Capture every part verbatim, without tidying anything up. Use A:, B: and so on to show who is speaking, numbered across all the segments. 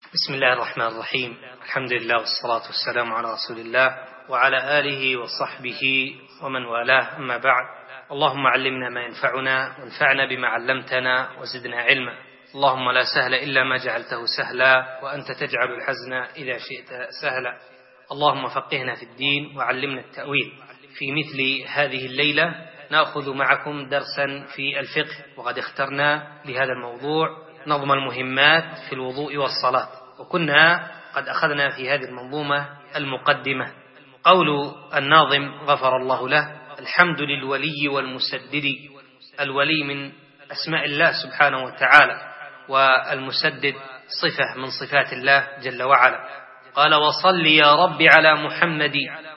A: بسم الله الرحمن الرحيم. الحمد لله والصلاة والسلام على رسول الله وعلى آله وصحبه ومن والاه، أما بعد. اللهم علمنا ما ينفعنا وانفعنا بما علمتنا وزدنا علما. اللهم لا سهل إلا ما جعلته سهلا وأنت تجعل الحزن إذا شئت سهلا. اللهم فقهنا في الدين وعلمنا التأويل. في مثل هذه الليلة نأخذ معكم درسا في الفقه، وقد اخترنا لهذا الموضوع نظم المهمات في الوضوء والصلاة، وكنا قد أخذنا في هذه المنظومة المقدمة. قول الناظم غفر الله له: الحمد للولي والمسدد. الولي من أسماء الله سبحانه وتعالى، والمسدد صفة من صفات الله جل وعلا. قال: وصل يا رب على محمد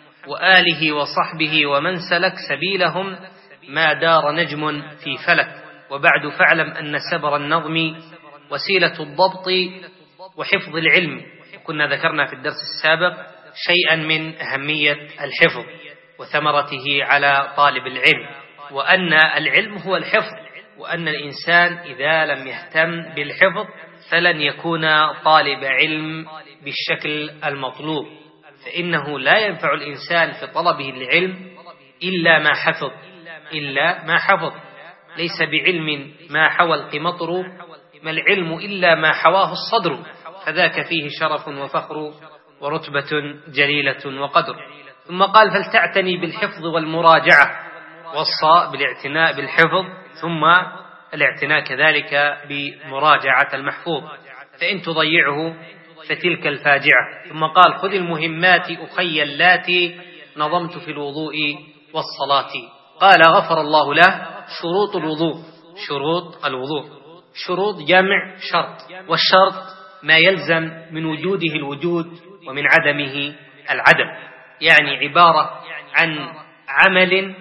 A: وآله وصحبه ومن سلك سبيلهم ما دار نجم في فلك. وبعد فاعلم أن سبر النظم وسيلة الضبط وحفظ العلم. كنا ذكرنا في الدرس السابق شيئا من أهمية الحفظ وثمرته على طالب العلم، وأن العلم هو الحفظ، وأن الإنسان إذا لم يهتم بالحفظ فلن يكون طالب علم بالشكل المطلوب، فإنه لا ينفع الإنسان في طلبه العلم إلا ما حفظ إلا ما حفظ ليس بعلم ما حوى القمطر، ما العلم إلا ما حواه الصدر، فذاك فيه شرف وفخر ورتبة جليلة وقدر. ثم قال: فلتعتني بالحفظ والمراجعة. وصى بالاعتناء بالحفظ ثم الاعتناء كذلك بمراجعة المحفوظ، فإن تضيعه فتلك الفاجعة. ثم قال: خذ المهمات أخي اللاتي نظمت في الوضوء والصلاة. قال غفر الله له: شروط الوضوء. شروط الوضوء شروط جمع شرط، والشرط ما يلزم من وجوده الوجود ومن عدمه العدم، يعني عبارة عن عمل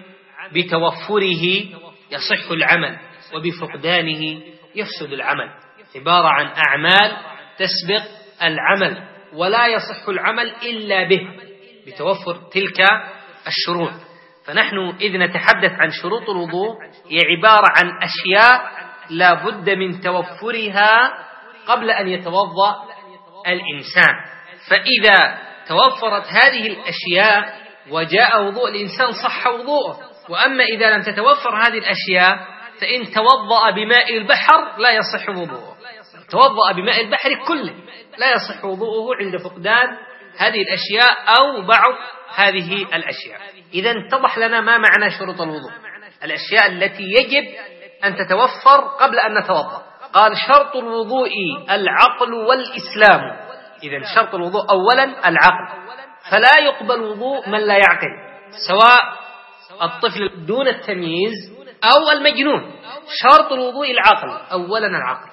A: بتوفره يصح العمل وبفقدانه يفسد العمل، عبارة عن أعمال تسبق العمل ولا يصح العمل إلا به بتوفر تلك الشروط. فنحن إذ نتحدث عن شروط الوضوء هي عبارة عن أشياء لا بد من توفرها قبل أن يتوضأ الإنسان، فإذا توفرت هذه الأشياء وجاء وضوء الإنسان صح وضوءه. وأما إذا لم تتوفر هذه الأشياء فإن توضأ بماء البحر لا يصح وضوءه، توضأ بماء البحر كله لا يصح وضوءه عند فقدان هذه الأشياء أو بعض هذه الأشياء. إذا اتضح لنا ما معنى شروط الوضوء، الأشياء التي يجب أن تتوفر قبل أن نتوضأ. قال: شرط الوضوء العقل والإسلام. إذن شرط الوضوء أولا العقل، فلا يقبل وضوء من لا يعقل، سواء الطفل دون التمييز أو المجنون. شرط الوضوء العقل، أولا العقل.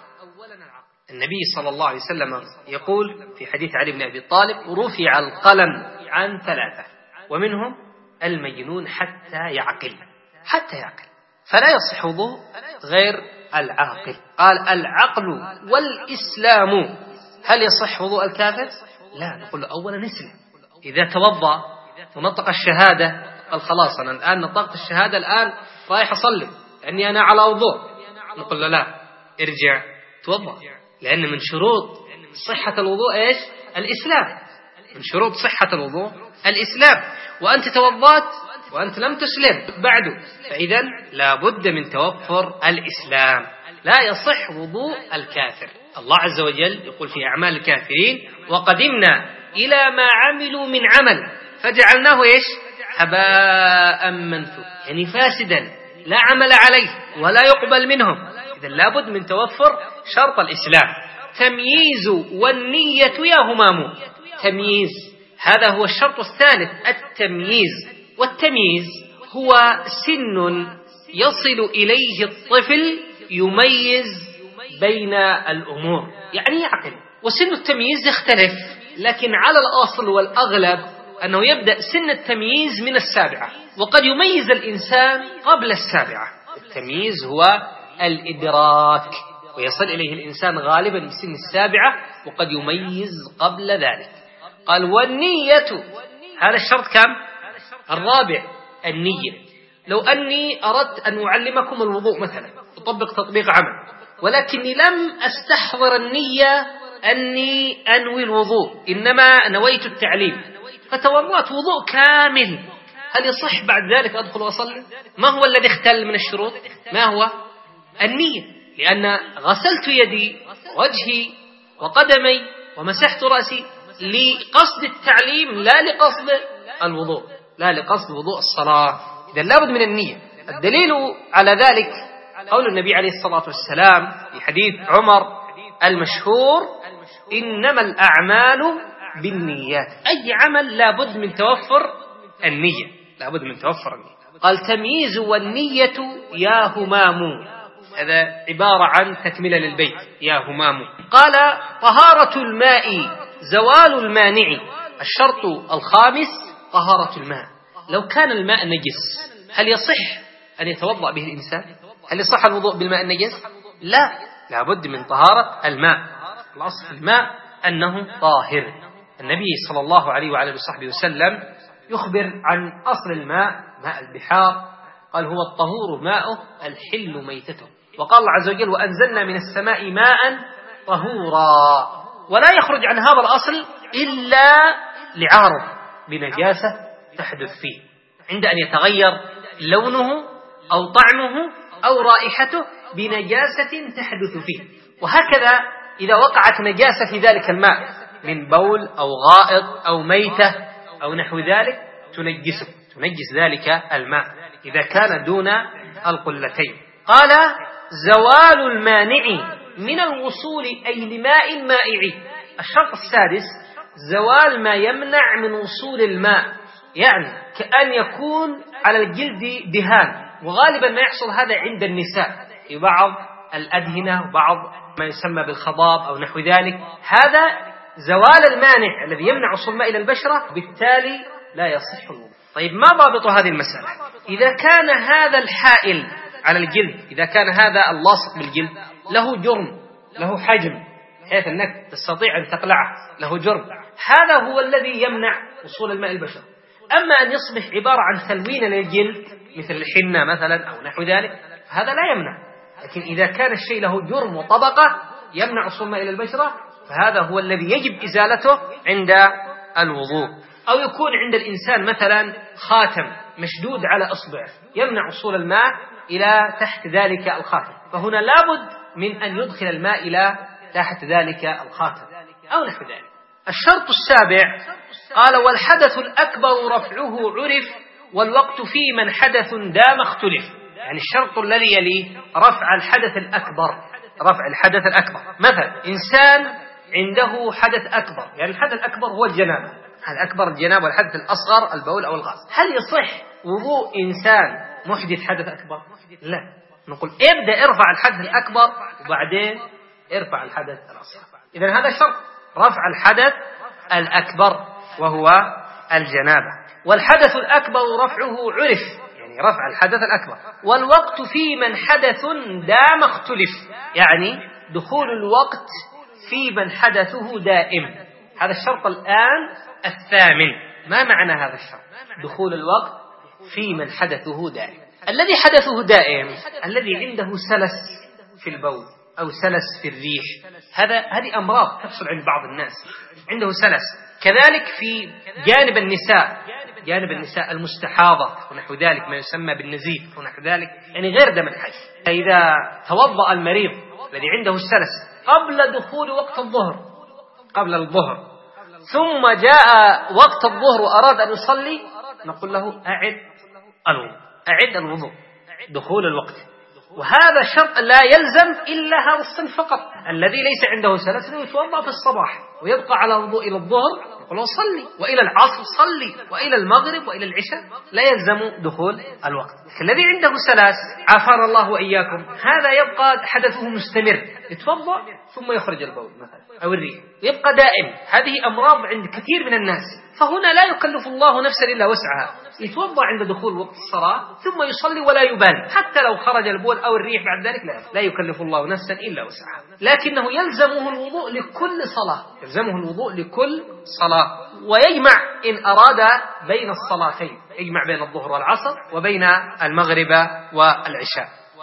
A: النبي صلى الله عليه وسلم يقول في حديث علي بن أبي طالب: رفع القلم عن ثلاثة ومنهم المجنون حتى يعقل حتى يعقل فلا يصح وضوء غير العاقل. قال: العقل والإسلام. هل يصح وضوء الكافر؟ لا، نقول له أولا نسلم. إذا توضأ ونطق الشهادة قال: خلاص أنا الآن نطقت الشهادة، الآن رايح أصلي لأني أنا على وضوء، نقول له لا، ارجع توضأ، لأن من شروط صحة الوضوء إيش؟ الإسلام. من شروط صحة الوضوء الإسلام، وأنت توضأت وأنت لم تسلم بعده، فإذا لا بد من توفر الإسلام، لا يصح وضوء الكافر. الله عز وجل يقول في أعمال الكافرين: وقدمنا إلى ما عملوا من عمل فجعلناه إيش؟ هباء منثورا، يعني فاسدا لا عمل عليه ولا يقبل منهم. إذا لا بد من توفر شرط الإسلام. تمييز والنية يا همام. تمييز، هذا هو الشرط الثالث، التمييز. والتمييز هو سن يصل إليه الطفل يميز بين الأمور، يعني يعقل. وسن التمييز يختلف، لكن على الأصل والأغلب أنه يبدأ سن التمييز من السابعة، وقد يميز الإنسان قبل السابعة. التمييز هو الإدراك، ويصل إليه الإنسان غالبا بسن السابعة، وقد يميز قبل ذلك. قال: والنية، هذا الشرط كم؟ الرابع، النية. لو أني أردت أن أعلمكم الوضوء مثلا، أطبق تطبيق عمل، ولكني لم أستحضر النية أني أنوي الوضوء، إنما نويت التعليم، فتوضأت وضوء كامل، هل يصح بعد ذلك أدخل وأصلي؟ ما هو الذي اختل من الشروط؟ ما هو؟ النية، لأن غسلت يدي وجهي وقدمي ومسحت رأسي لقصد التعليم لا لقصد الوضوء، لا لقصد وضوء الصلاة. إذا لابد من النية. الدليل على ذلك قول النبي عليه الصلاة والسلام في حديث عمر المشهور: إنما الأعمال بالنيات. أي عمل لابد من توفر النية، لابد من توفر النية. قال: تمييز والنية يا همام، هذا عبارة عن تكملة للبيت، يا همام. قال: طهارة الماء زوال المانع. الشرط الخامس طهارة الماء. لو كان الماء نجس هل يصح أن يتوضأ به الإنسان؟ هل يصح الوضوء بالماء النجس؟ لا، لابد من طهارة الماء. الأصل في الماء أنه طاهر. النبي صلى الله عليه وعلى آله وصحبه وسلم يخبر عن أصل الماء، ماء البحار، قال: هو الطهور ماؤه الحل ميتته. وقال الله عز وجل: وأنزلنا من السماء ماء طهورا. ولا يخرج عن هذا الأصل إلا لعارض بنجاسة تحدث فيه، عند أن يتغير لونه أو طعمه أو رائحته بنجاسة تحدث فيه. وهكذا إذا وقعت نجاسة في ذلك الماء من بول أو غائط أو ميتة أو نحو ذلك تنجسه، تنجس ذلك الماء إذا كان دون القلتين. قال: زوال المانع من الوصول أي لماء مائع. الشرط السادس زوال ما يمنع من وصول الماء، يعني كأن يكون على الجلد دهان، وغالبا ما يحصل هذا عند النساء في بعض الأدهنة وبعض ما يسمى بالخضاب أو نحو ذلك. هذا زوال المانع الذي يمنع وصول الماء إلى البشرة، بالتالي لا يصح الوضوء. طيب، ما ضابط هذه المسألة؟ إذا كان هذا الحائل على الجلد، إذا كان هذا اللاصق بالجلد له جرم، له حجم بحيث أنك تستطيع أن تقلعه، له جرم، هذا هو الذي يمنع وصول الماء إلى البشرة. أما أن يصبح عبارة عن تلوين للجلد مثل الحنة مثلا أو نحو ذلك، هذا لا يمنع. لكن إذا كان الشيء له جرم وطبقة يمنع وصول الماء إلى البشرة، فهذا هو الذي يجب إزالته عند الوضوء. أو يكون عند الإنسان مثلا خاتم مشدود على إصبعه يمنع وصول الماء إلى تحت ذلك الخاتم، فهنا لابد من أن يدخل الماء إلى تحت ذلك الخاتم أو نحو ذلك. الشرط السابع قال: والحدث الأكبر رفعه عرف والوقت في من حدث دام اختلف. يعني الشرط الذي يليه رفع الحدث الأكبر، رفع الحدث الأكبر. مثلا إنسان عنده حدث أكبر، يعني الحدث الأكبر هو الجنابة، هذا أكبر الجنابة، والحدث الأصغر البول أو الغاز. هل يصح وضوء إنسان محدث حدث أكبر؟ لا، نقول ابدأ ارفع الحدث الأكبر وبعدين ارفع الحدث الأصغر. إذن هذا شرط رفع الحدث الأكبر وهو الجنابة. والحدث الأكبر رفعه عرف، يعني رفع الحدث الأكبر. والوقت في من حدث دام اختلف، يعني دخول الوقت في من حدثه دائم. هذا الشرط الآن الثامن. ما معنى هذا الشرط؟ دخول الوقت في من حدثه دائم. الذي حدثه دائم الذي عنده سلس في البول أو سلس في الريح، هذا هذه أمراض تحصل عند بعض الناس، عنده سلس. كذلك في جانب النساء، جانب النساء المستحاضة ونحو ذلك، ما يسمى بالنزيف ونحو ذلك، يعني غير دم الحيض. إذا توضأ المريض الذي عنده السلس قبل دخول وقت الظهر، قبل الظهر، ثم جاء وقت الظهر وأراد أن يصلي، نقول له أعد الوضوء، أعد الوضوء دخول الوقت. وهذا شرط لا يلزم إلا هذا الصنف فقط. الذي ليس عنده سلس يتوضأ في الصباح ويبقى على وضوء إلى الظهر، يقول صلي، وإلى العصر صلي، وإلى المغرب وإلى العشاء، لا يلزم دخول الوقت. الذي عنده سلس عافانا الله وإياكم، هذا يبقى حدثه مستمر، يتوضأ ثم يخرج البول مثلا أو الريح، يبقى دائم. هذه أمراض عند كثير من الناس، فهنا لا يكلف الله نفسا إلا وسعها، يتوضأ عند دخول وقت الصلاة ثم يصلي ولا يبالي، حتى لو خرج البول أو الريح بعد ذلك لا, لا يكلف الله نفسا إلا وسعها. لكنه يلزمه الوضوء لكل صلاة، يلزمه الوضوء لكل صلاة، ويجمع إن أراد بين الصلاتين، يجمع بين الظهر والعصر وبين المغرب والعشاء.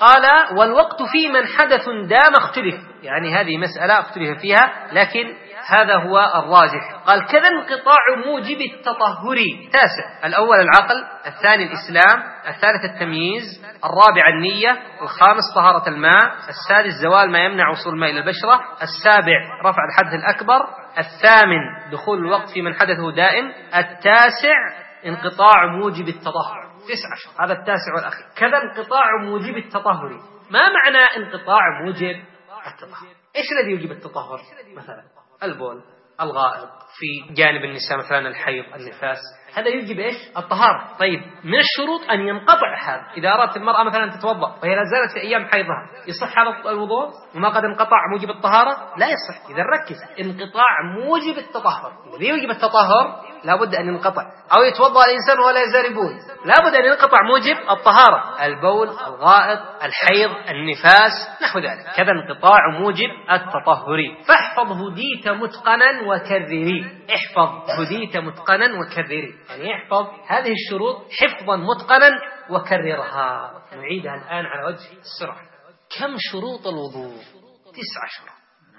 A: قال والوقت في من حدث دام اختلف، يعني هذه مسألة اختلف فيها لكن هذا هو الراجح. قال كذا انقطاع موجب التطهر. تاسع: الأول العقل، الثاني الإسلام، الثالث التمييز، الرابع النية، الخامس طهارة الماء، السادس زوال ما يمنع وصول الماء إلى البشرة، السابع رفع الحدث الأكبر، الثامن دخول الوقت في من حدثه دائم، التاسع انقطاع موجب التطهر. تسعة عشر، هذا التاسع والأخير. كذا انقطاع موجب التطهر. ما معنى انقطاع موجب التطهر؟ إيش الذي يوجب التطهر؟ مثلا البول، الغائط، في جانب النساء مثلا الحيض، النفاس، هذا يوجب إيش؟ الطهارة. طيب من الشروط أن ينقطع هذا. إذا أردت المرأة مثلا تتوضأ وهي لا زالت في أيام حيضها، يصح هذا الوضوء وما قد انقطع موجب الطهارة؟ لا يصح. إذا ركز، انقطاع موجب التطهر. الذي يوجب التطهر لا بد أن ينقطع. أو يتوضأ الإنسان ولا يزال يبول، لا بد أن ينقطع موجب الطهارة، البول، الغائط، الحيض، النفاس، نحو ذلك. كذا انقطاع موجب التطهر. فاحفظ هديت متقنا وكرري. احفظ هديت متقنا وكرري، يعني احفظ هذه الشروط حفظا متقنا وكررها. نعيدها الآن على وجه السرعة. كم شروط الوضوء؟ تسعة شروط: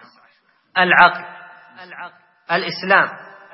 A: العقل، الإسلام،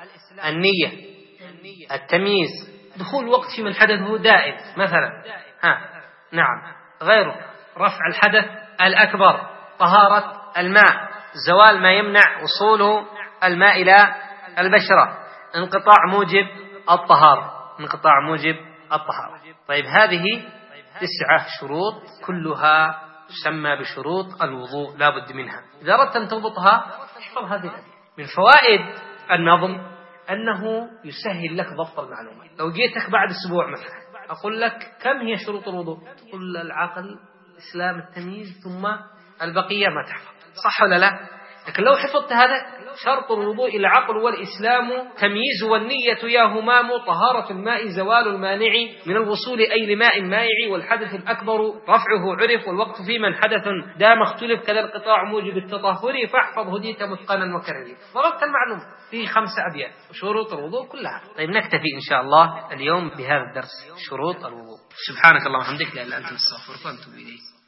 A: النية، التمييز، دخول وقت في من حدثه دائم مثلا، ها نعم غيره، رفع الحدث الأكبر، طهارة الماء، زوال ما يمنع وصوله الماء إلى البشرة، انقطاع موجب الطهارة، انقطاع موجب الطهارة. طيب هذه تسعة شروط كلها تسمى بشروط الوضوء، لا بد منها. إذا أردت أن تضبطها احفظ هذه الأدلة. من فوائد النظم أنه يسهل لك ضبط المعلومات. لو جيتك بعد أسبوع مثلا أقول لك كم هي شروط الوضوء، تقول العقل، الإسلام، التمييز، ثم البقية ما تحفظ، صح ولا لا؟ لكن لو حفظت هذا: شرط الوضوء العقل والإسلام، تمييز والنية يا همام، طهارة الماء، زوال المانع من الوصول أي لماء مائع، والحدث الأكبر رفعه عرف، والوقت في من حدث دام اختلف، كذا القطاع موجب التطهر، فاحفظ هديت متقنا وكرري. ضبطت المعلومة في خمسة أبيات شروط الوضوء كلها. طيب نكتفي إن شاء الله اليوم بهذا الدرس، شروط الوضوء. سبحانك اللهم وبحمدك، لا إله إلا أنت، نستغفرك ونتوب إليك.